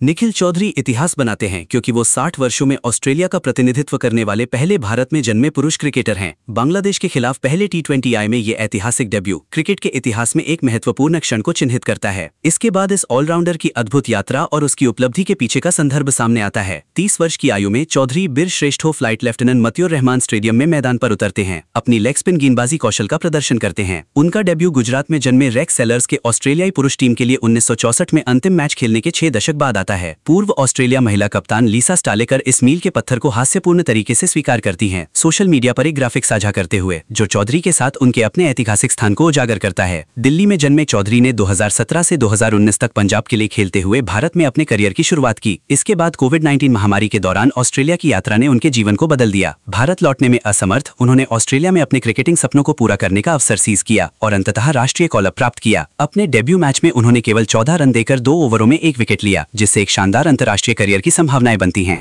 निखिल चौधरी इतिहास बनाते हैं क्योंकि वो 60 वर्षों में ऑस्ट्रेलिया का प्रतिनिधित्व करने वाले पहले भारत में जन्मे पुरुष क्रिकेटर हैं। बांग्लादेश के खिलाफ पहले T20I में ये ऐतिहासिक डेब्यू क्रिकेट के इतिहास में एक महत्वपूर्ण क्षण को चिन्हित करता है। इसके बाद इस ऑलराउंडर की अद्भुत यात्रा और उसकी उपलब्धि के पीछे का संदर्भ सामने आता है। 30 वर्ष की आयु में चौधरी बीर श्रेष्ठ फ्लाइट लेफ्टिनेंट मतियूर रहमान स्टेडियम में मैदान पर उतरते हैं, अपनी लेग स्पिन गेंदबाजी कौशल का प्रदर्शन करते हैं। उनका डेब्यू गुजरात में जन्मे रेक्स सेलर्स के ऑस्ट्रेलियाई पुरुष टीम के लिए 1964 में अंतिम मैच खेलने के 6 दशक बाद आता है। पूर्व ऑस्ट्रेलिया महिला कप्तान लीसा स्टालेकर इस मील के पत्थर को हास्यपूर्ण तरीके से स्वीकार करती हैं, सोशल मीडिया पर एक ग्राफिक साझा करते हुए, जो चौधरी के साथ उनके अपने ऐतिहासिक स्थान को उजागर करता है। दिल्ली में जन्मे चौधरी ने 2017 से 2019 तक पंजाब के लिए खेलते हुए भारत में अपने करियर की शुरुआत की। इसके बाद कोविड-19 महामारी के दौरान ऑस्ट्रेलिया की यात्रा ने उनके जीवन को बदल दिया। भारत लौटने में असमर्थ उन्होंने ऑस्ट्रेलिया में अपने क्रिकेटिंग सपनों को पूरा करने का अवसर सीज किया और अंततः राष्ट्रीय कॉल अप प्राप्त किया। अपने डेब्यू मैच में उन्होंने केवल 14 रन देकर 2 ओवरों में 1 विकेट लिया, जिससे एक शानदार अंतर्राष्ट्रीय करियर की संभावनाएं बनती हैं।